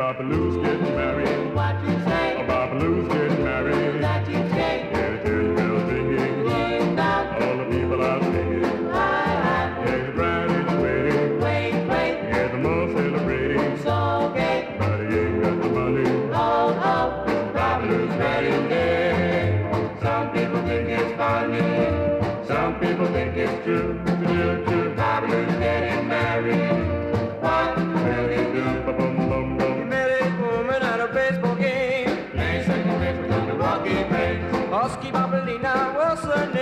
Babaloo's getting married. What you say? Oh, Babaloo's getting married. That you say? Yeah, the church bells ringing. Ring down. All the people are singing. Hi, Yeah, the bride is waiting. wait, wait. Yeah, the more celebrating. So gay. But he ain't got the money. Oh, oh. Babaloo's wedding day. Some people think it's funny. Some people think it's true. True, true. Babaloo's getting married. What will he do? Ba-bum-bum-bum. He met a woman at a baseball game. Playing second base with a Milwaukee base. Husky Babalina was her name.